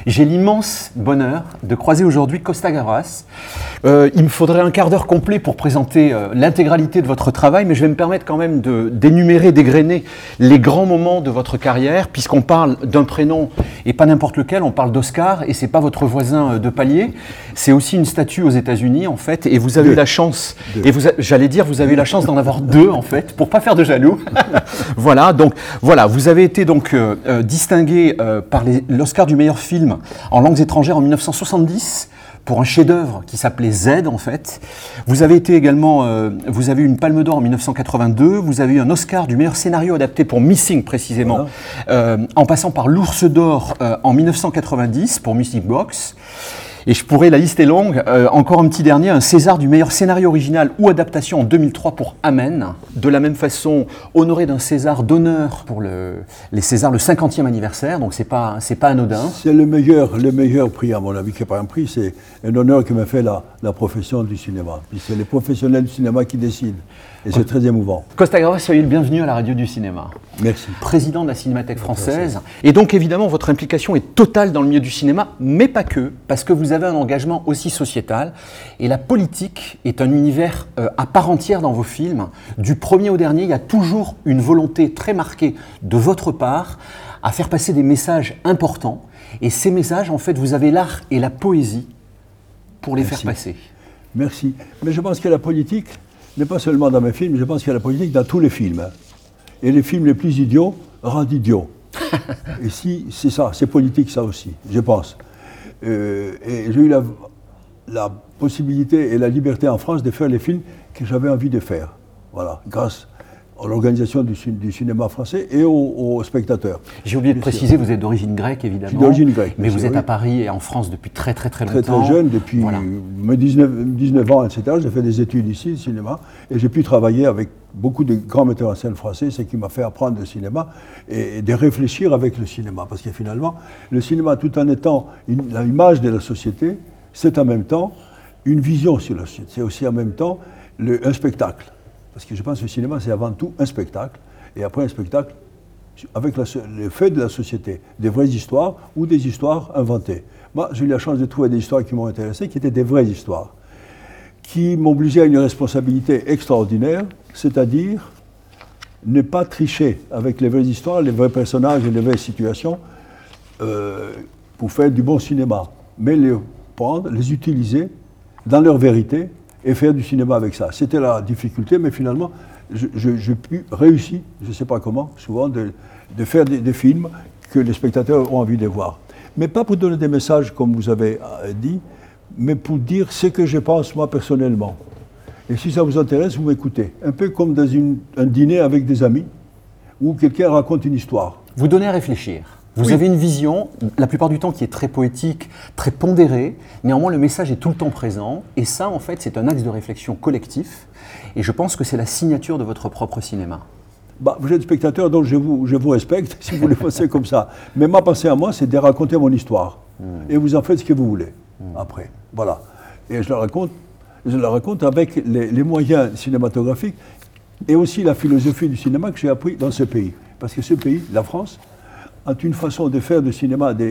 J'ai l'immense bonheur de croiser aujourd'hui Costa Gavras. Il me faudrait un quart d'heure complet pour présenter l'intégralité de votre travail, mais je vais me permettre quand même d'énumérer, d'égrener les grands moments de votre carrière, puisqu'on parle d'un prénom et pas n'importe lequel, on parle d'Oscar, et c'est pas votre voisin de palier, c'est aussi une statue aux États-Unis en fait, et vous avez eu la chance, et j'allais dire, vous avez eu la chance d'en avoir deux en fait, pour pas faire de jaloux. Voilà, donc voilà, vous avez été donc distingué par l'Oscar du meilleur film en langues étrangères en 1970 pour un chef-d'œuvre qui s'appelait Z en fait. Vous avez été également, vous avez eu une Palme d'Or en 1982, vous avez eu un Oscar du meilleur scénario adapté pour Missing précisément, en passant par l'Ours d'Or en 1990 pour Music Box. Et la liste est longue, encore un petit dernier, un César du meilleur scénario original ou adaptation en 2003 pour Amen. De la même façon, honoré d'un César d'honneur pour les Césars, le 50e anniversaire, donc c'est pas anodin. C'est le meilleur prix à mon avis, qui n'est pas un prix, c'est un honneur que m'a fait la profession du cinéma. Puis c'est les professionnels du cinéma qui décident. Et c'est très émouvant. Costa Gavras, soyez le bienvenu à la radio du cinéma. Merci. Président de la Cinémathèque française. Merci. Et donc évidemment, votre implication est totale dans le milieu du cinéma, mais pas que, parce que vous avez un engagement aussi sociétal. Et la politique est un univers à part entière dans vos films. Du premier au dernier, il y a toujours une volonté très marquée de votre part à faire passer des messages importants. Et ces messages, en fait, vous avez l'art et la poésie pour les faire passer. Merci. Mais je pense que la politique n'est pas seulement dans mes films, je pense qu'il y a la politique dans tous les films. Et les films les plus idiots rendent idiots. Et si, c'est ça, c'est politique ça aussi, je pense. Et j'ai eu la possibilité et la liberté en France de faire les films que j'avais envie de faire. Voilà, grâce à l'organisation du cinéma français et aux spectateurs. J'ai oublié de préciser, vous êtes d'origine grecque évidemment. Je suis d'origine grecque. Mais vous êtes à Paris et en France depuis très longtemps. Très jeune, depuis mes 19 ans, etc. J'ai fait des études ici, le cinéma, et j'ai pu travailler avec beaucoup de grands metteurs en scène français, ce qui m'a fait apprendre le cinéma et de réfléchir avec le cinéma. Parce que finalement, le cinéma, tout en étant l'image de la société, c'est en même temps une vision sur la société. C'est aussi en même temps un spectacle. Parce que je pense que le cinéma, c'est avant tout un spectacle, et après un spectacle avec les faits de la société, des vraies histoires ou des histoires inventées. Moi, j'ai eu la chance de trouver des histoires qui m'ont intéressé, qui étaient des vraies histoires, qui m'obligeaient à une responsabilité extraordinaire, c'est-à-dire ne pas tricher avec les vraies histoires, les vrais personnages et les vraies situations pour faire du bon cinéma, mais les prendre, les utiliser dans leur vérité, et faire du cinéma avec ça. C'était la difficulté, mais finalement, j'ai pu réussir, je ne sais pas comment, souvent, de faire des films que les spectateurs ont envie de voir. Mais pas pour donner des messages, comme vous avez dit, mais pour dire ce que je pense, moi, personnellement. Et si ça vous intéresse, vous m'écoutez. Un peu comme dans un dîner avec des amis, où quelqu'un raconte une histoire. Vous donnez à réfléchir. Vous avez une vision, la plupart du temps, qui est très poétique, très pondérée. Néanmoins, le message est tout le temps présent. Et ça, en fait, c'est un axe de réflexion collectif. Et je pense que c'est la signature de votre propre cinéma. Vous êtes spectateur, donc je vous respecte, si vous le pensez comme ça. Mais ma pensée à moi, c'est de raconter mon histoire. Et vous en faites ce que vous voulez, après. Voilà. Et je la raconte avec les moyens cinématographiques et aussi la philosophie du cinéma que j'ai appris dans ce pays. Parce que ce pays, la France, a une façon de faire du cinéma, de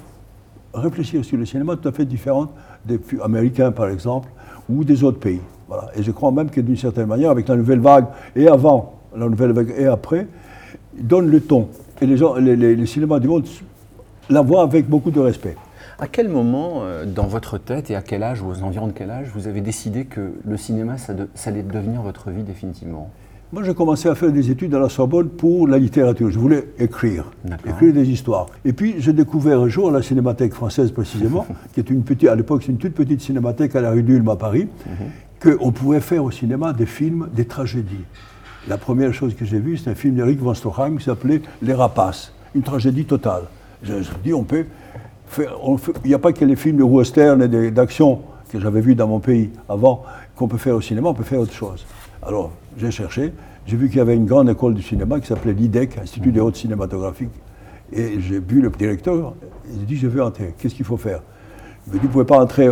réfléchir sur le cinéma tout à fait différente des Américains, par exemple, ou des autres pays. Voilà. Et je crois même que d'une certaine manière, avec la nouvelle vague, et avant la nouvelle vague, et après, ils donnent le ton. Et les cinémas du monde la voient avec beaucoup de respect. À quel moment, dans votre tête, et à quel âge, ou aux environs de quel âge, vous avez décidé que le cinéma, ça allait devenir votre vie définitivement ? Moi, j'ai commencé à faire des études à la Sorbonne pour la littérature. Je voulais écrire des histoires. Et puis, j'ai découvert un jour à la Cinémathèque française, précisément, qui est à l'époque, c'est une toute petite cinémathèque à la rue d'Ulm à Paris, qu'on pouvait faire au cinéma des films, des tragédies. La première chose que j'ai vue, c'est un film d'Eric von Stroheim qui s'appelait Les Rapaces, une tragédie totale. Je me suis dit, on peut faire... Il n'y a pas que les films de western et d'action que j'avais vus dans mon pays avant qu'on peut faire au cinéma, on peut faire autre chose. Alors, j'ai cherché, j'ai vu qu'il y avait une grande école du cinéma qui s'appelait l'IDEC, Institut des hautes cinématographiques. Et j'ai vu le directeur, il a dit, je veux entrer, qu'est-ce qu'il faut faire? Il m'a dit, vous ne pouvez pas entrer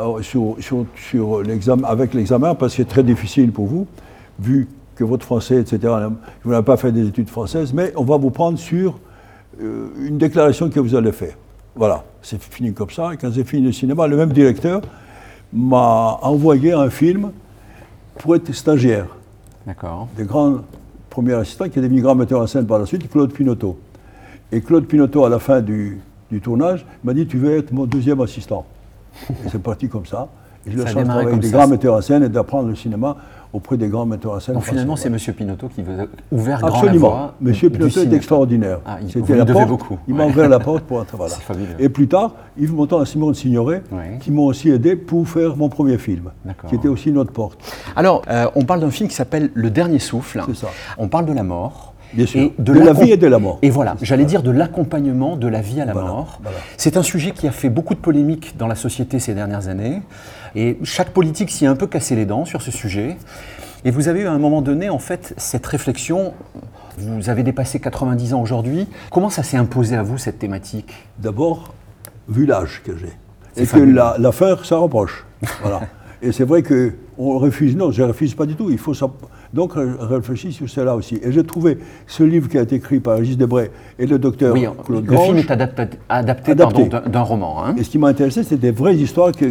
sur l'examen, avec l'examen parce que c'est très difficile pour vous, vu que votre français, etc., vous n'avez pas fait des études françaises, mais on va vous prendre sur une déclaration que vous allez faire. Voilà, c'est fini comme ça. Et quand j'ai fini le cinéma, le même directeur m'a envoyé un film pour être stagiaire. D'accord. Des grands premiers assistants qui est devenu grand metteur en scène par la suite, Claude Pinoteau. Et Claude Pinoteau, à la fin du tournage, m'a dit « Tu veux être mon deuxième assistant ». Et c'est parti comme ça. Et j'ai eu la chance de travailler avec des grands metteurs en scène et d'apprendre le cinéma auprès des grands metteurs en scène. Donc finalement, c'est M. Pinoteau qui vous a ouvert grand la Absolument. voie. M. Pinoteau est extraordinaire. Ah, C'était la porte. Beaucoup. Il m'a ouvert la porte pour un travail. C'est fabuleux. Et plus tard, Yves Montand et Simone Signoret, qui m'ont aussi aidé pour faire mon premier film, qui était aussi notre porte. Alors, on parle d'un film qui s'appelle Le Dernier Souffle. C'est ça. On parle de la mort. Bien sûr. Et de la vie et de la mort. Et voilà, j'allais dire de l'accompagnement de la vie à la mort. Voilà. C'est un sujet qui a fait beaucoup de polémiques dans la société ces dernières années. Et chaque politique s'y est un peu cassé les dents sur ce sujet. Et vous avez eu à un moment donné, en fait, cette réflexion. Vous avez dépassé 90 ans aujourd'hui. Comment ça s'est imposé à vous, cette thématique? D'abord, vu l'âge que j'ai. Et que la fin, ça reproche. Voilà. Et c'est vrai qu'on refuse. Non, je ne refuse pas du tout. Il faut ça. Donc, réfléchis sur cela aussi. Et j'ai trouvé ce livre qui a été écrit par Régis Debray et le docteur Claude Grange. Le film est adapté. D'un roman. Hein. Et ce qui m'a intéressé, c'est des vraies histoires que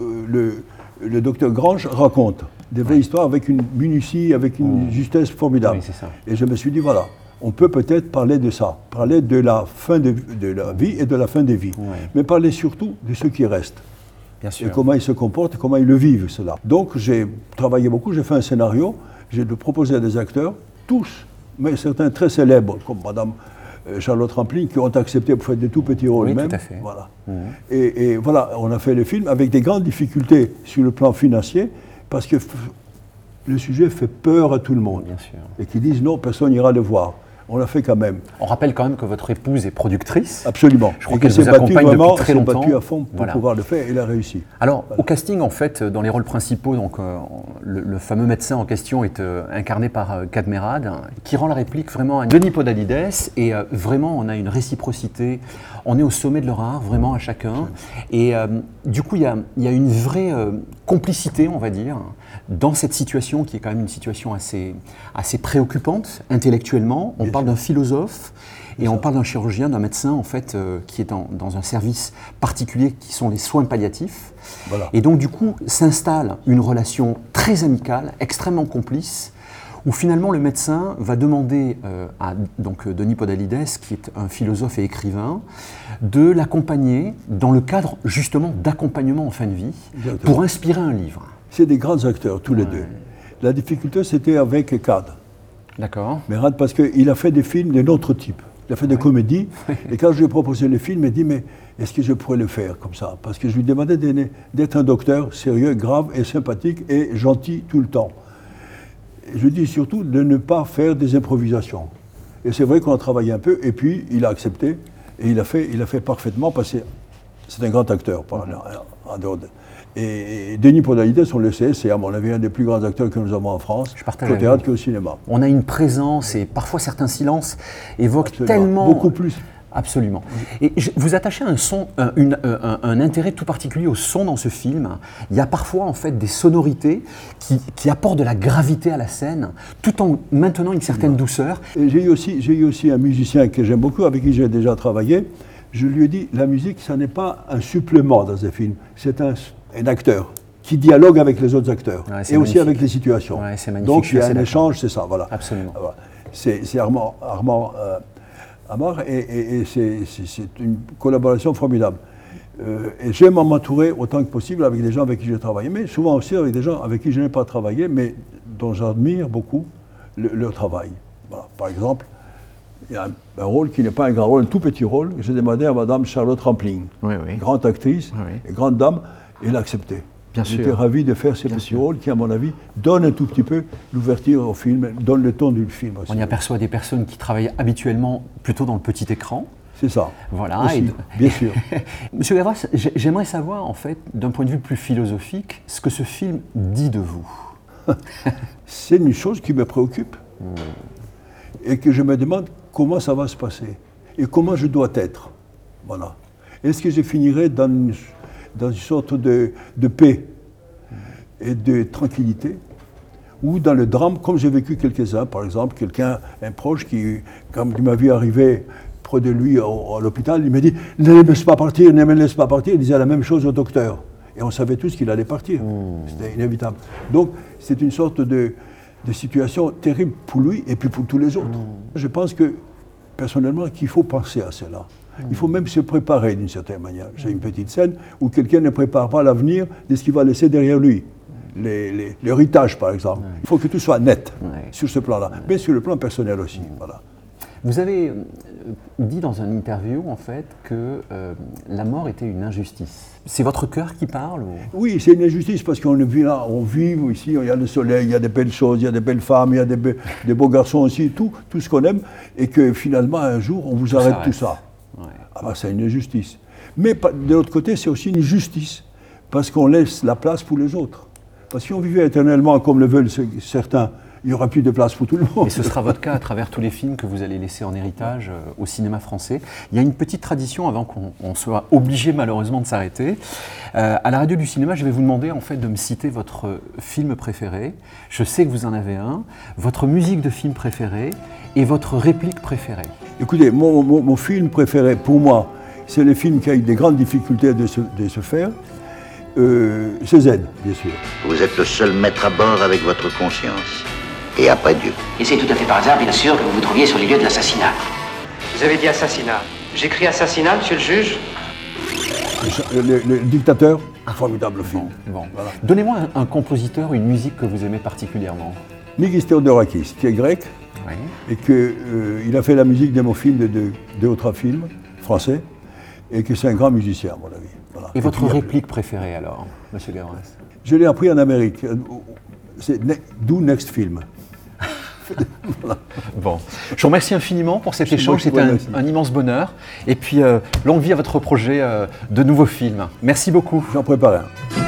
le docteur Grange raconte. Des vraies histoires avec une minutie, avec une justesse formidable. Oui, c'est ça. Et je me suis dit, voilà, on peut peut-être parler de ça. Parler de la fin de la vie et de la fin des vies. Oui. Mais parler surtout de ceux qui restent. Bien sûr. Et comment ils se comportent, comment ils le vivent, cela. Donc, j'ai travaillé beaucoup, j'ai fait un scénario. J'ai proposé à des acteurs, tous, mais certains très célèbres, comme Madame Charlotte Rampling, qui ont accepté pour faire des tout petits rôles même. Tout à fait. Voilà. Et voilà, on a fait le film avec des grandes difficultés sur le plan financier, parce que le sujet fait peur à tout le monde. Bien sûr. Et qui disent non, personne n'ira le voir. On l'a fait quand même. On rappelle quand même que votre épouse est productrice. Absolument. Je crois qu'elle vous accompagne depuis très longtemps. Elle s'est battue à fond pour pouvoir le faire et elle a réussi. Alors, au casting, en fait, dans les rôles principaux, donc, le fameux médecin en question est incarné par Cadmerade, qui rend la réplique vraiment à Denis Podalides. Et vraiment, on a une réciprocité. On est au sommet de leur art, vraiment, à chacun. Et du coup, il y a une vraie complicité, on va dire, dans cette situation qui est quand même une situation assez préoccupante intellectuellement. On parle d'un philosophe et on parle d'un chirurgien, d'un médecin en fait qui est dans un service particulier qui sont les soins palliatifs. Voilà. Et donc du coup s'installe une relation très amicale, extrêmement complice, où finalement le médecin va demander à Denis Podalides, qui est un philosophe et écrivain, de l'accompagner dans le cadre justement d'accompagnement en fin de vie. Exactement. Pour inspirer un livre. C'est des grands acteurs, tous les deux. La difficulté, c'était avec Cad. D'accord. Mais Cad, parce qu'il a fait des films d'un autre type. Il a fait des comédies. Et quand je lui ai proposé le film, il m'a dit, mais est-ce que je pourrais le faire comme ça? Parce que je lui demandais d'être un docteur sérieux, grave et sympathique et gentil tout le temps. Et je lui dis surtout de ne pas faire des improvisations. Et c'est vrai qu'on a travaillé un peu, et puis il a accepté, et il a fait parfaitement, parce que c'est un grand acteur. En dehors de... Et Denis Podalides, on le sait, c'est à mon avis un des plus grands acteurs que nous avons en France, au théâtre qu'au cinéma. On a une présence et parfois certains silences évoquent tellement... Beaucoup plus. Absolument. Et vous attachez un intérêt tout particulier au son dans ce film. Il y a parfois en fait des sonorités qui apportent de la gravité à la scène, tout en maintenant une certaine douceur. J'ai eu aussi un musicien que j'aime beaucoup, avec qui j'ai déjà travaillé. Je lui ai dit, la musique, ça n'est pas un supplément dans un film, c'est un acteur qui dialogue avec les autres acteurs et aussi avec les situations. Ouais, c'est magnifique. Donc il y a un échange, c'est ça, voilà. Absolument. C'est Armand Amar et c'est une collaboration formidable. Et j'aime m'entourer autant que possible avec des gens avec qui j'ai travaillé, mais souvent aussi avec des gens avec qui je n'ai pas travaillé, mais dont j'admire beaucoup leur travail. Voilà. Par exemple, il y a un rôle qui n'est pas un grand rôle, un tout petit rôle, que j'ai demandé à Madame Charlotte Rampling, grande actrice et grande dame, et elle a accepté. J'étais ravi de faire ces petits rôles qui, à mon avis, donnent un tout petit peu l'ouverture au film, donnent le ton du film aussi. On y aperçoit des personnes qui travaillent habituellement plutôt dans le petit écran. C'est ça. Voilà. Aussi, bien sûr. Monsieur Gavras, j'aimerais savoir, en fait, d'un point de vue plus philosophique, ce que ce film dit de vous. C'est une chose qui me préoccupe et que je me demande comment ça va se passer et comment je dois être. Voilà. Est-ce que je finirai dans une sorte de paix et de tranquillité, ou dans le drame, comme j'ai vécu quelques-uns, par exemple, un proche qui, quand il m'a vu arriver près de lui à l'hôpital, il m'a dit « Ne me laisse pas partir, ne me laisse pas partir ». Il disait la même chose au docteur. Et on savait tous qu'il allait partir. C'était inévitable. Donc, c'est une sorte de situation terrible pour lui et puis pour tous les autres. Je pense que, personnellement, qu'il faut penser à cela. Il faut même se préparer d'une certaine manière. J'ai une petite scène où quelqu'un ne prépare pas l'avenir de ce qu'il va laisser derrière lui. L'héritage, par exemple. Il faut que tout soit net sur ce plan-là, mais sur le plan personnel aussi. Voilà. Vous avez dit dans une interview, en fait, que la mort était une injustice. C'est votre cœur qui parle ou... Oui, c'est une injustice parce qu'on vit là, on vit ici, il y a le soleil, il y a des belles choses, il y a des belles femmes, il y a des beaux garçons aussi, tout ce qu'on aime, et que finalement, un jour, on vous arrête tout ça. Ouais. Ah ben, c'est une injustice. Mais de l'autre côté, c'est aussi une justice, parce qu'on laisse la place pour les autres. Parce que si on vivait éternellement comme le veulent certains, il n'y aura plus de place pour tout le monde. Et ce sera votre cas à travers tous les films que vous allez laisser en héritage au cinéma français. Il y a une petite tradition avant qu'on soit obligé malheureusement de s'arrêter. À la radio du cinéma, je vais vous demander en fait de me citer votre film préféré. Je sais que vous en avez un. Votre musique de film préférée et votre réplique préférée. Écoutez, mon film préféré pour moi, c'est le film qui a eu des grandes difficultés de se faire. C'est Z, bien sûr. Vous êtes le seul maître à bord avec votre conscience. Et après Dieu. Et c'est tout à fait par hasard, bien sûr, que vous vous trouviez sur les lieux de l'assassinat. Vous avez dit assassinat. J'écris assassinat, monsieur le juge. Le dictateur, un formidable film. Bon. Voilà. Donnez-moi un compositeur, une musique que vous aimez particulièrement. Mikis Theodorakis, qui est grec, et qu'il a fait la musique de mon film, de deux ou trois films français, et que c'est un grand musicien, à mon avis. Voilà. Et votre réplique préférée alors, monsieur Gavras? Je l'ai appris en Amérique. C'est Do Next Film. Voilà. Bon, je vous remercie infiniment pour cet échange, c'était un immense bonheur. Et puis, longue vie à votre projet de nouveaux films. Merci beaucoup. J'en prépare un.